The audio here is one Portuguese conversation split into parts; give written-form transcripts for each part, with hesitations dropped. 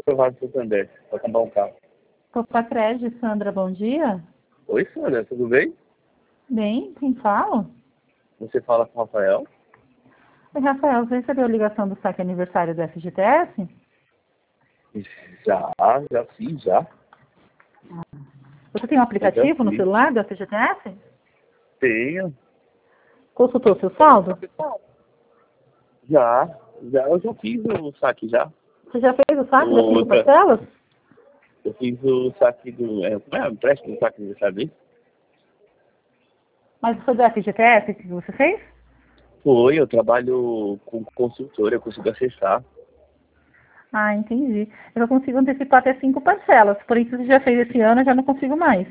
aprovado do Santander para comprar um carro. Copacred, Sandra, bom dia. Oi, Sandra, tudo bem? Bem, quem fala? Você fala com o Rafael? Oi, Rafael, você recebeu a ligação do saque aniversário do FGTS? Já fiz, já. Você tem um Eu já aplicativo no fiz. celular do FGTS? Tenho. Consultou seu saldo? Eu já fiz o saque já. Você já fez o saque das 5 Outra. parcelas? Eu fiz o saque do. Como é? O empréstimo do saque do sabe? Mas foi do FGTS que você fez? Foi, eu trabalho com consultor, eu consigo acessar. Ah, entendi. Eu consigo antecipar até 5 parcelas. Porém, se você já fez esse ano, eu já não consigo mais.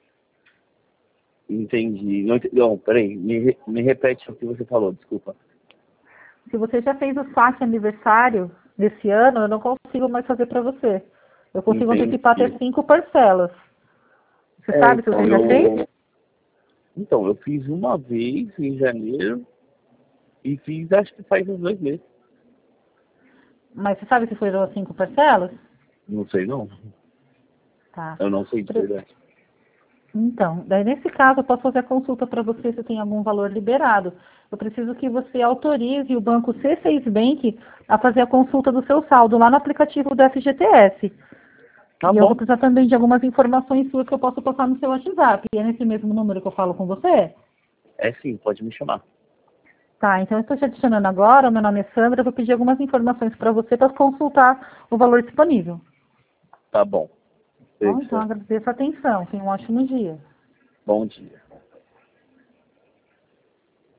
Entendi. Não, peraí, me repete o que você falou, desculpa. Se você já fez o saque aniversário desse ano, eu não consigo mais fazer para você. Eu consigo Entendi. antecipar até 5 parcelas. Você sabe se Então você já fez? Então, eu fiz uma vez em janeiro e fiz acho que faz uns 2 meses. Mas você sabe se foram as 5 parcelas? Não sei não. Tá. Eu não sei de verdade. Então, daí nesse caso eu posso fazer a consulta para você se tem algum valor liberado. Eu preciso que você autorize o banco C6 Bank a fazer a consulta do seu saldo lá no aplicativo do FGTS. Tá E eu bom. vou precisar também de algumas informações suas que eu posso passar no seu WhatsApp. E é nesse mesmo número que eu falo com você? É sim, pode me chamar. Tá, então eu estou te adicionando agora, o meu nome é Sandra, eu vou pedir algumas informações para você para consultar o valor disponível. Tá bom. Bom, Perfeito. então agradeço a atenção. Tenha um ótimo dia. Bom dia.